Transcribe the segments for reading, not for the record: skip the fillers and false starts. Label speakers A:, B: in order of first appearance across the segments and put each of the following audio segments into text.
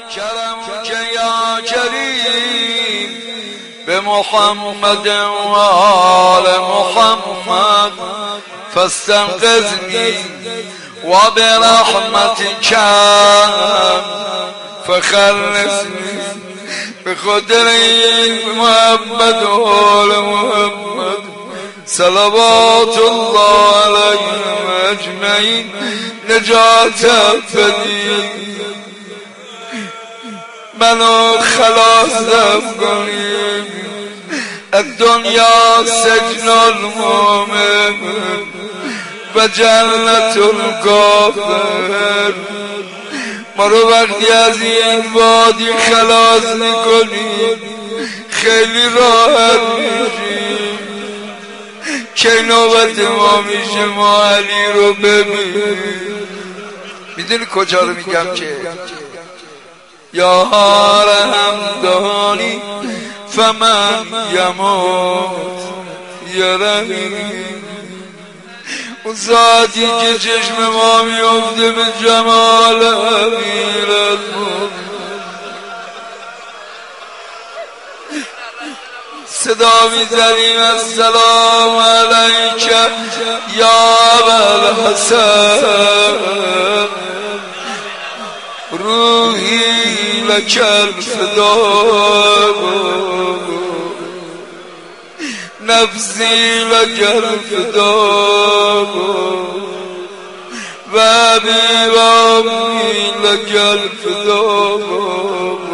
A: کرمك یا کریم بمحمد وآل محمد فاستنقذني وبرحمتك فخلصني بقدري محمد وآل محمد صلوات الله عليهم اجمعين نجات ابدی منو خلاص کنی الدنیا سجن المؤمن و جنت الکافر ما رو وقتی از این وادی خلاص میکنی خیلی راحت میشیم. که نوبت ما میشه ما علی رو ببینیم. میدونی کجا رو میگم که یا رحم دانی فمن یموت یا رحیم. اون ذاتی که چشم ما میفته به جمال امیرالمومنین صدا میزنیم السلام علیک یا ابوالحسن روحی لک الفداء نفسی لک الفداء و ابی و امی لک الفداء.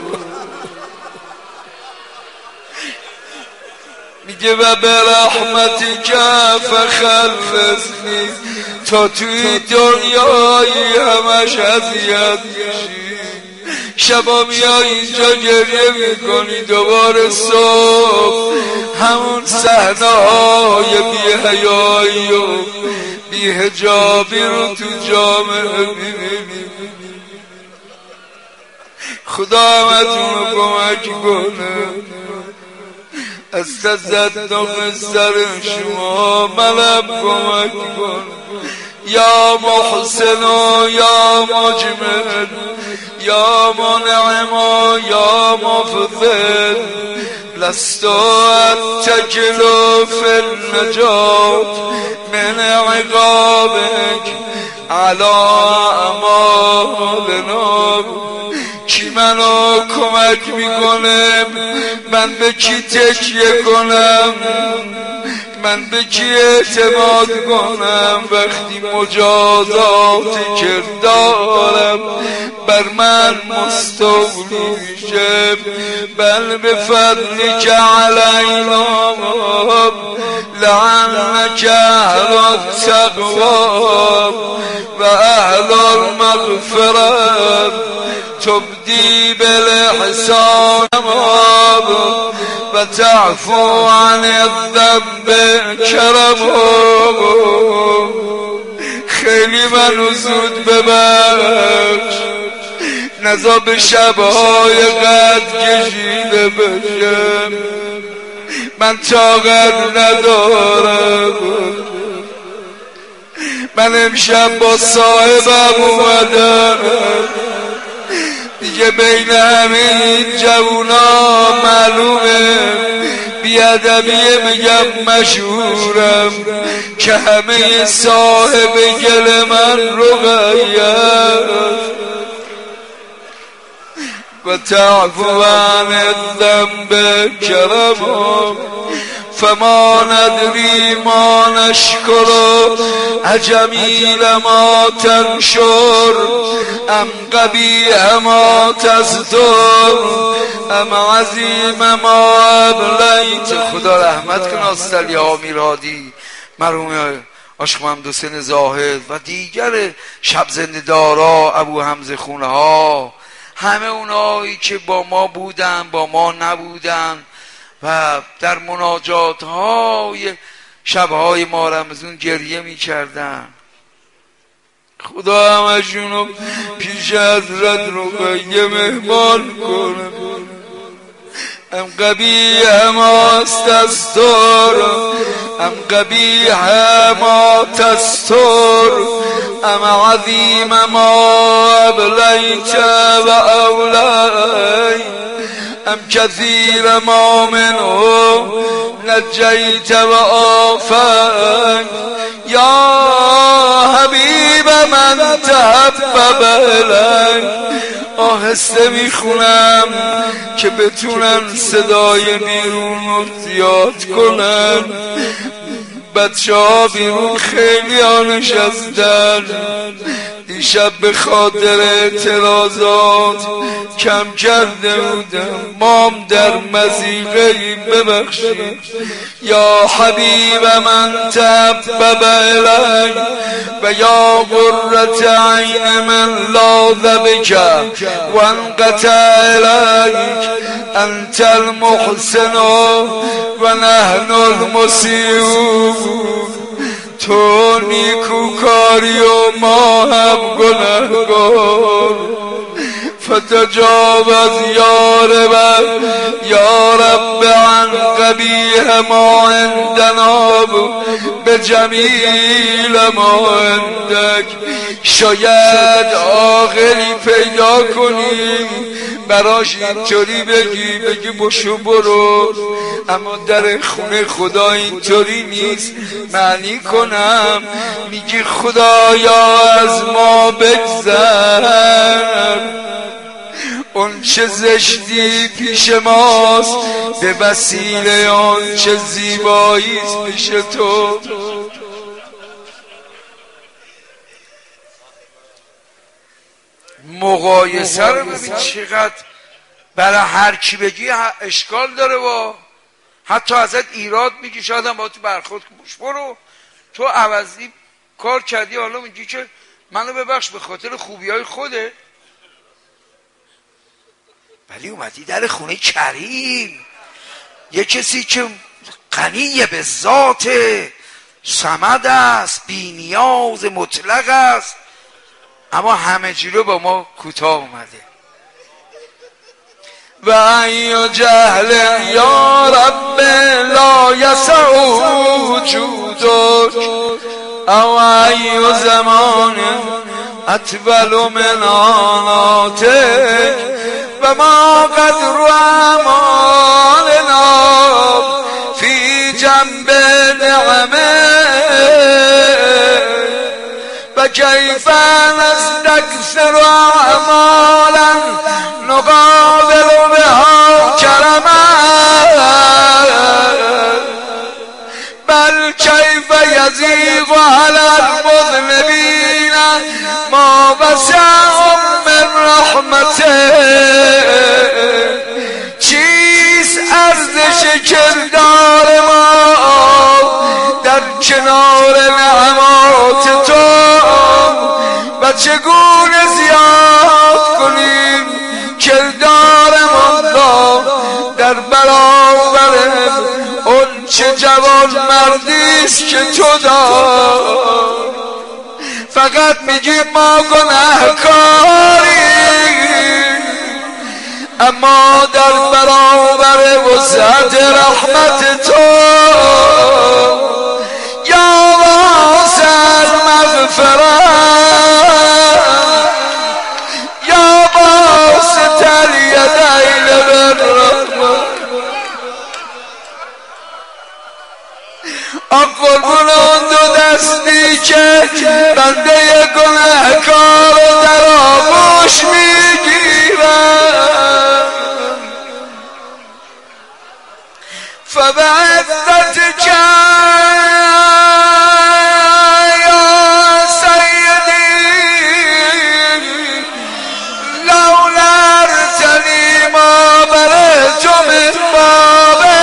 A: میگه و برحمتک فخلصنی تا توی دنیایی همش اذیت میشی شبا میای اینجا گریه میکنی دوباره صبح همون صحنه های بی‌حیایی و بی‌حجابی رو تو جامعه میبینی. خدا همتون رو کمک کنه از تصدق سر شما منم کمک کن یا محسن و یا مجمل یا منعم و یا مفضل لست اتکل فی النجات من عقابک علی اعمالنا. کی منو کمک میکنه من به کی تکیه کنم من به کی اعتماد کنم وقتی مجازاتی که دارم بر من مستولی میشه. بل به فضلک علینا لعنک اهل التقوی و اهل المغفرت تبدی بالاحسان و تعفو عن الذنب کرم. خیلی منو زود ببخش نزا به شبهای قد کشیده بشم من طاقت ندارم. من امشب با صاحبم اومدم دیگه بین همه این جوونا معلومه بیادبیه میگم مشهورم که همه صاحب گل من رقیه و تعفو عن الذنب کرم فما ندری ما نشکر اجمیل ما تنشر ام قبیح ما تستر ام عظیم ما ابلیت. خدا رحمت کن استالی امیرهادی مرحوم عاشق محمد حسین زاهد و دیگر شب زنده دارا ابو حمزه خونه ها همه اونایی که با ما بودن با ما نبودن و در مناجات های شبهای ما رمضان گریه می کردن. خدا همشونو پیش حضرت رقیه مهمان کنه. ام قبیح ما تستر ام قبیح ما تستر ام عظیم ما ابلیت و اولی ام کثیر ما منه نجیت و آفی یا حبیب من تحبب الی. آهسته میخونم که بتونن صدای بیرون رو زیاد کنن. بچه ها بیرون خیلی ها نشستن. دیشب به خاطر اعتراضات کم کرده بودم، مام در مضیقه ببخشید. یا حبیب من تحبب الی و یا قرة عین من لاذ بک و انقطع الیک انت المحسن و نحن المسیئون. تو نیکوکاری و ما هم گناهکار. فتجاوز یا رب عن قبیح ما عندنا بجمیل ما عندک. شاید عاقلی پیدا کنیم براش اینطوری بگی بشو برو، اما در خونه خدا اینطوری نیست. معنی کنم میگی خدایا از ما بگذر، اون چه زشتی پیش ماست به وسیله اون چه زیباییست پیش تو. مقایسه رو ببین چقدر برای هر کی بگی اشکال داره. و حتی ازت ایراد میگی، شاید هم با تو برخورد کنش برو تو عوضی کار کردی، حالا میگی که منو ببخش به خاطر خوبیای خوده. ولی اومدی در خونه کریم، یه کسی که غنی به ذات صمد است، بی نیاز مطلق است، اما همه جلو با ما کوتاه اومده. و ای جهل یا رب لا یسع وجودک او ای زمان اطول من آناتک و ما قدر اعمالنا فی جنب نعمه و کیف نستکثر اعمالا نقابل بها کرما بل کیف یزیغ علی المذنبین ما وسعهم من رحمته. چیست ارزش کردار ما در کنار نعمات تو و چگونه زیاد کنیم کردارمان را در برابر اون چه جوان مردیست که تو دار. فقط میگیم ما گناهکاریم، اما در برابر وسعت رحمت تو یا واسع المغفرت یا باسط الیدین بالرحمت. قربون اون دو دستی که بنده گناهکار در آغوش میگیرن. فبعزتک یا سیدی لولا ارتنی ما برأت من بابه.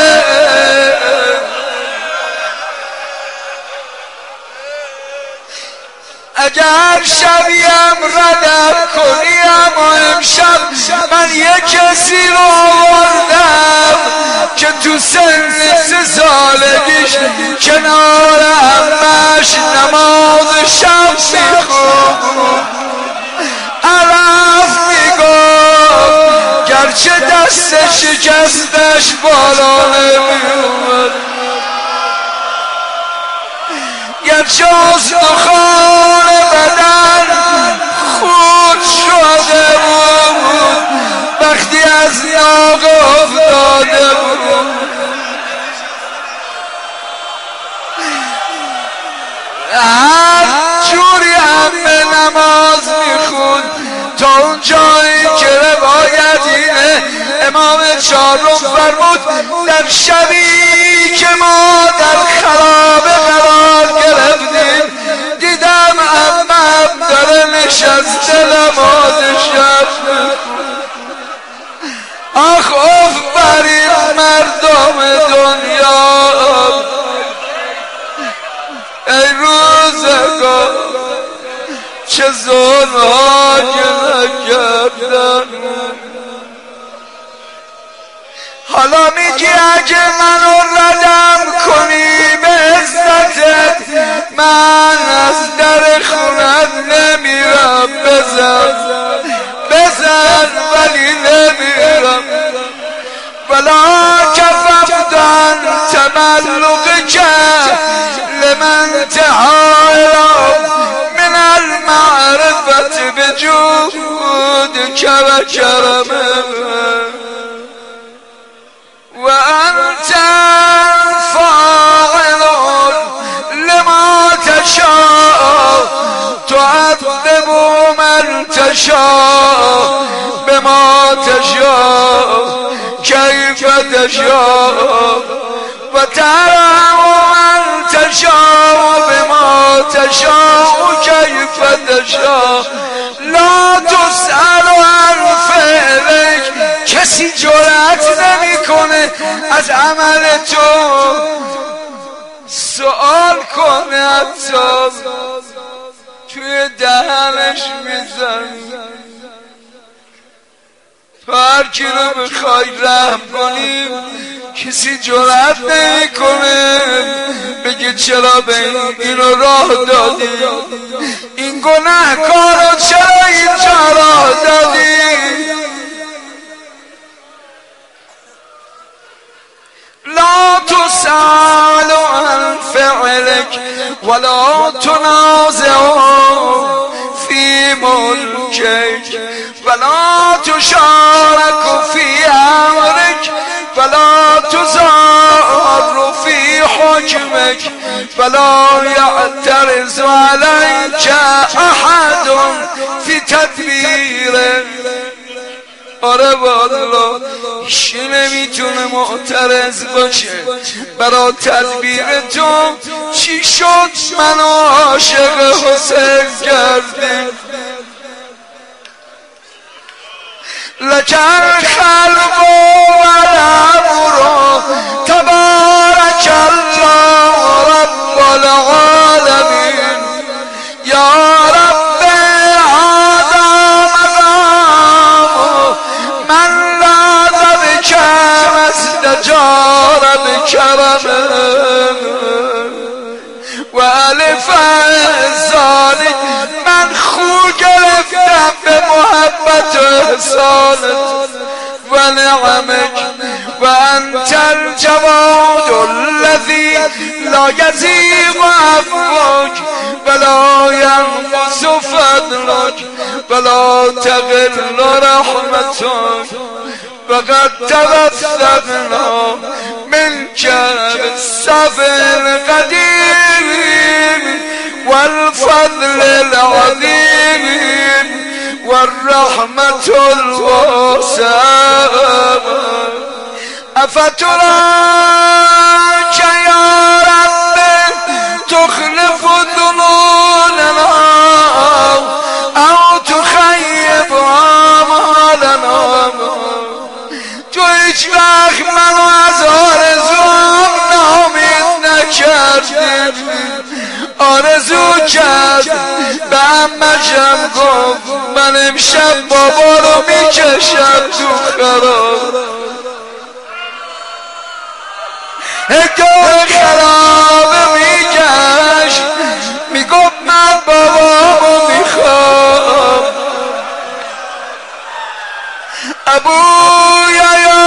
A: اگر شبیم ردت کنی، اما امشب من یک کسی رو آوردم که تو سن 3 سالگیش کنار همش نماز شب میخوند. عرف میگفت گرچه دست شکستش بالا نمیومد. گرچه استخوان بدن خود شده بود وقتی از ناقه افتاده بود. هر جوری هم به نماز میخوند تا اون جایی که روایت اینه امام چهارم فرمود در شبی که ما در خرابه قرار گرفتیم دیدم عمم داره نشسته نماز شب. آخ اف بر این مردم دنیا ای روزگار چه ظلم‌هایی نکردن. حالا میگی اگه منو ردم کنی به عزتت من از در خونت نمیرم. بزن ولی نمیرم. ولا کففت عن تملقک لمن تعالى من المعرفة بجودك وكرمك وأنت فاعل لما تشاء تعذب من تشاء بما تشاء كيف تشاء وترحم من تشاء بما تشاء كيف تشاء لا تسأل عن فعلك. کسی جرأت نمیکنه از عمل تو سوال کنه حتی توی دهنش میزنی. هر کی رو بخوای رحم کنی کسی جرأت نمیکنه بگه چرا به اینو راه دادی، این گناهکار رو چرا اینجا راه دادی. لا تسأل عن فعلك ولا تنازع في ملكك ولا تشارك في أمرك ولا تزار في حكمك ولا يعترض عليك أحد في تدبيرك. آره والله هیچی نمیتونه معترض باشه برای تدبیر تو. چی شد منو عاشق حسین کردی؟ لکن خلق و الامر تبارک الله رب العالمین یا رب هذا مقام من لاذ بک واستجار بکرمه و الف ذلک من خو گرفتم به محبت و احسانت و نعمک و انت الجواد الذی لا یزیغ عفوک ولا ینقص فضلک ولا تقل رحمتک وقد توسطنا منك بالصف القديم والفضل العظيم والرحمة الواسعة. أفتراك يا رب تخلف ظنوننا أو تخيب آمالنا. تو هیچ وقت منو از آرزوام ناامید نکردی. آرزو کرد به عمشم گفت من امشب بابا رو میکشم تو خراب. دور خرابه میکش میگفت من بابامو میخوام. ابویا یا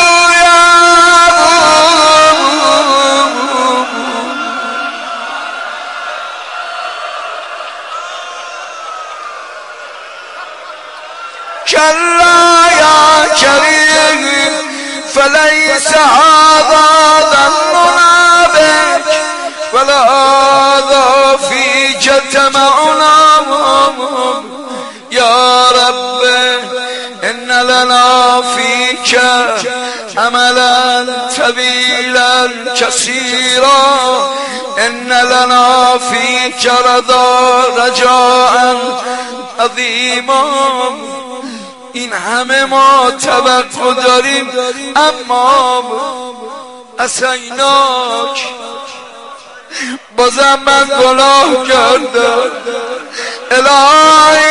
A: ابویا كلا يا كريم فليس هذا ظننا بك ولا هذا فيك تمعنا يا رب إن لنا فيك أملا طويلا كثيرا إن لنا فيك رجاء عظيما این همه ما توقع داریم اما اسیناک بازم من گناه کردم الهی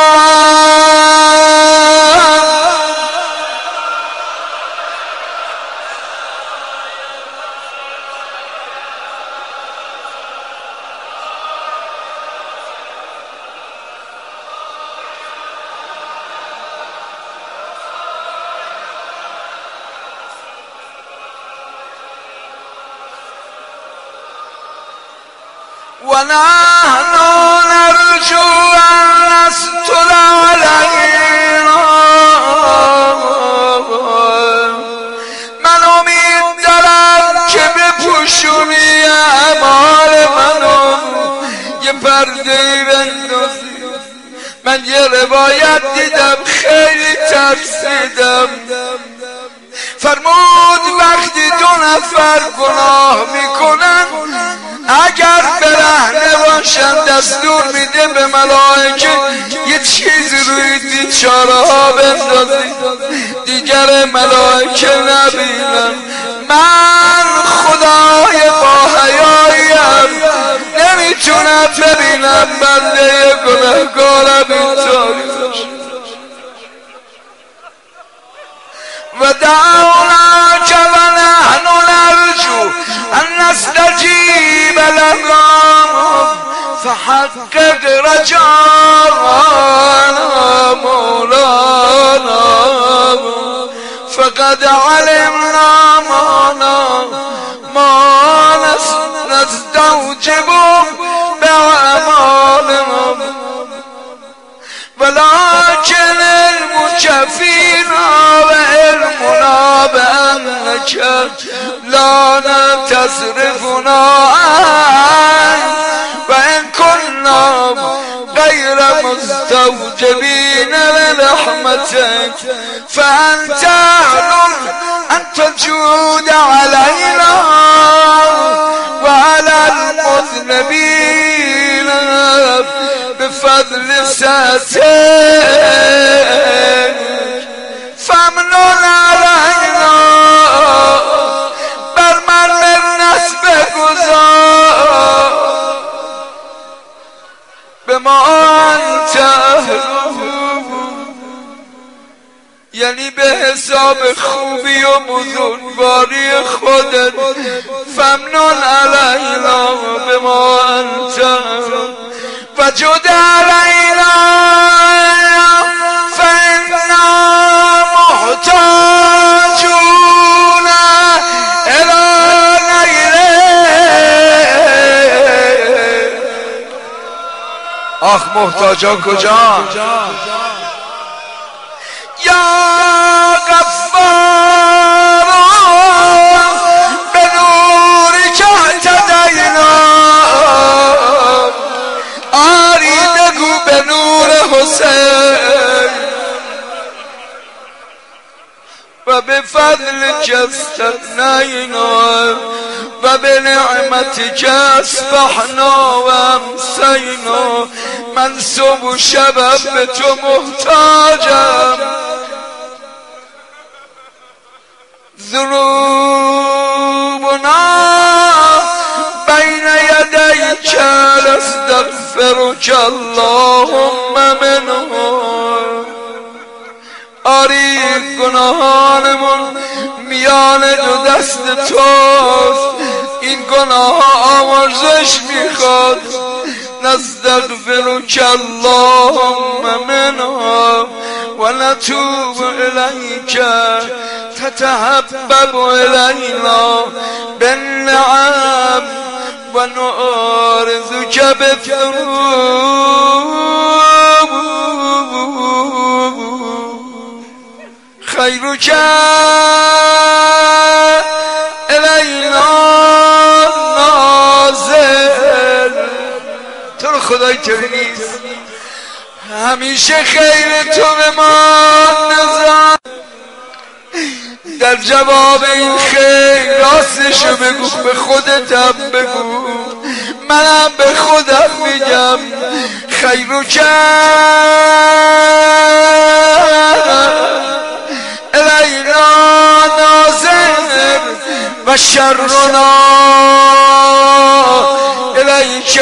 A: ونحن نرجو أن نستر علينا من امید دارم که بپوشونی اعمال منو یه پرده بندازی من یه روایت دیدم خیلی ترسیدم فرمود وقتی 2 نفر گناه میکنن اگر برهنه باشن دستور میده به ملائکه یه چیزی روی بیچاره ها بندازی دیگر ملائکه نبینن من خدای با حیاییم نمیتونم ببینم بنده گناهکارم اینطوری و دعوناک و نحن نرجو ان نستجیب لهم فحقق رجاءنا مولانا فقد علمنا ما نستوجب بأعمالهم ولكن علمك فينا وعلمنا بأنك لا تصرفنا عنك وإن كنا غير مستوجبين لرحمتك فأنت أهل أن تجود علينا وعلى المذنبين بفضل سترك فمنن علينا بر من منت بگذار بما انت یعنی به حساب خوبی و بزرگواری خودت فمنن علینا بما انت وجد علینا فإنا محتاجون إلى غیره آخ محتاجان کجا یا غفار به نوری که اهتدینا آری بگو به نور حسین و به فضل استثنینا و به نعمتک اصبحنا و امسینا من صبح و شبم به تو محتاجم ذنوبنا بین یدیک نستغفرک اللهم منهم آری گناهانمون میان 2 دست توست این گناه آمرزش میخواد نستغفرک اللهم منها و نتوب الیک تتحبب الینا بالنعم و نعرضک بالذنوب خیرک الینا نازل. تو رو خدای طوری نیست، همیشه خیر تو به ما نظر. در جواب این خیر راستشو بگو، به خودتم بگو، منم به خودم میگم. خیرک الینا ناظر و شرنا الیک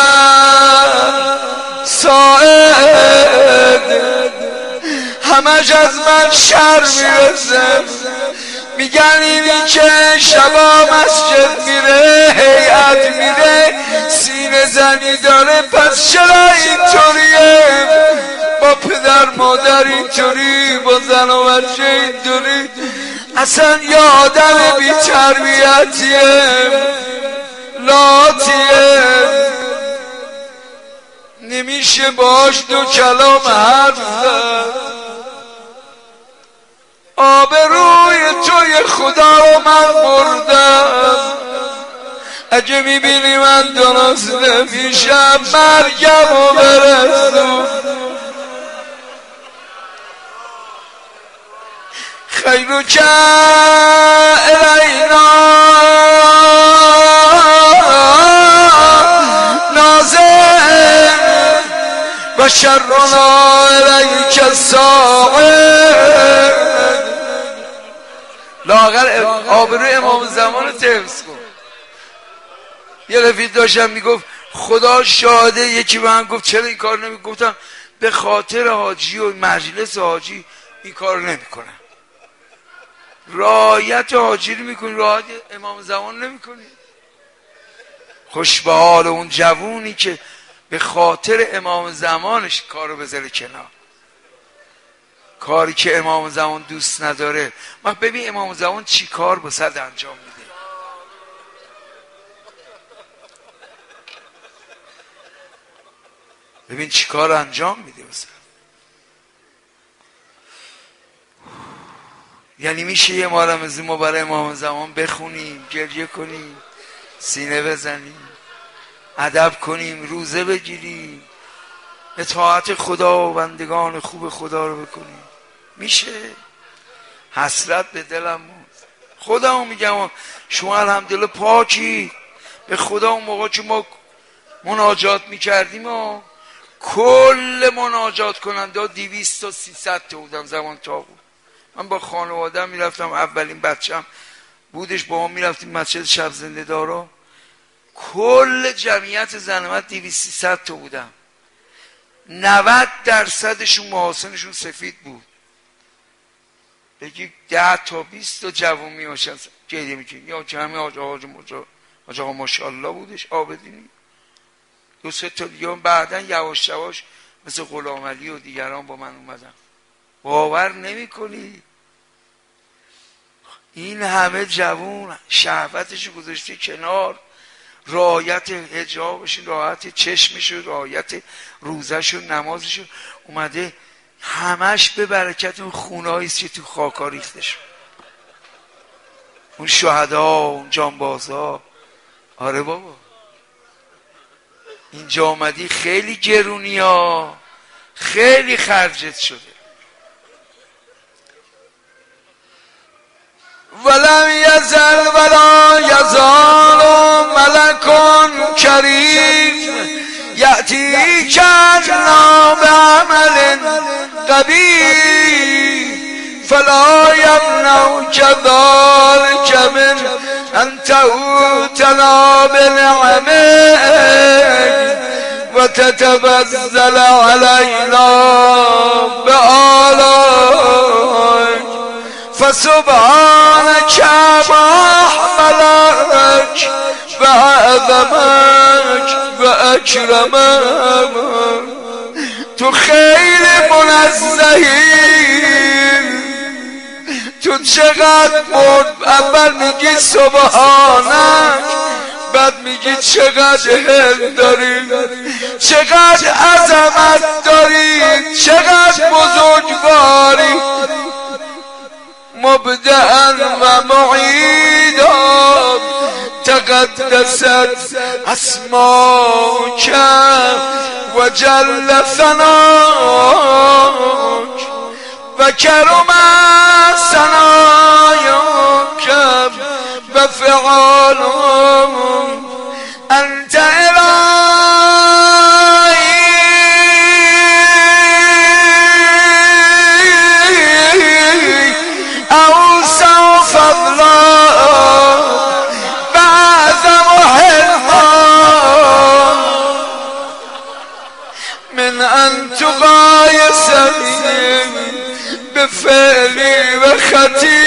A: ساعد. همش از من شر میرسه، میگن اینی که شبا مسجد میره، هیئت میره، سینه زنی داره، پس چرا اینطوریه؟ با پدر مادر اینطوری، با زن و بچه اینطوری، اصلا یه آدم بی تربیتیه، لاتیه، نمیشه باش دو کلام حرف زد. آبروی توی خدا رو من بردم، اگه میبینی من درست نمیشم مرگم رو برسون. خیرک الینا ناظر و شرنا الیک ساعد. لاغر آبروی امام زمان رو حفظ کن. یه رفیق داشتم میگفت خدا شاهده، یکی به من گفت چرا این کار نمیگفتم؟ به خاطر حاجی و مجلس حاجی این کار نمیکنم. رعایت حاجی رو میکنی، رعایت امام زمان نمیکنی. خوش به حال اون جوونی که به خاطر امام زمانش کارو بذاره کنار، کاری که امام زمان دوست نداره. ما ببین امام زمان چی کار بسد انجام میده. ببین چی کار انجام میده بسد. یعنی میشه یه مارمزی ما برای امام زمان بخونیم، گریه کنیم، سینه بزنیم، ادب کنیم، روزه بگیریم، اطاعت خدا و بندگان خوب خدا رو بکنیم؟ میشه؟ حسرت به دلم بود. خودمو میگم شما الحمدلله پاکی. به خدا اون موقع که ما مناجات میکردیم و کل مناجات کننده 200 تا 300 تا بودم زمان تا بود. من با خانوادم میرفتم، اولین بچم بودش، با ما میرفتیم مسجد شب زنده دارا، کل جمعیت زنمت 200 300 تا بودم. 90% محاسنشون سفید بود. بگی 10 تا 20 تا جوون میاشن گریه میکنی، یا جمعی حاج آقا ماشاءالله بودش، آبدینی 2 3 تا دیگه بعدا یواش یواش مثل غلام علی و دیگران با من اومدن. باور نمی کنی این همه جوون شهوتشو گذاشته کنار، رعایت حجابشون، رعایت چشمشون، رعایت روزشون، نمازشون، اومده همش به برکت اون خونهاییست که تو خاکا ریخته شد، اون شهدا، اون جانبازها. آره بابا اینجا آمدی خیلی گرونی ها، خیلی خرجت شده. ولم یزل ولا یزال ملک کریم یأتی کنا بعمل قبیح فلا یمنع کذلک من ان تعوتنا بنعمک و تتبذل علینا بآلائک فسبحانك ما حملك وعظمك واكرمك. تو خیلی منزهی، تو چقدر اول میگی سبحانك، بعد میگی چقدر حل داری، چقدر عظمت داری، چقدر بزرگواری. مبدأ ومعيدا تقدست أسماك وجل ثناك وكرم ثناياك وفعال أنت إلهي أوسع فضلا وأعظم حلما من أن تقايسني بفعلي وخطيئتي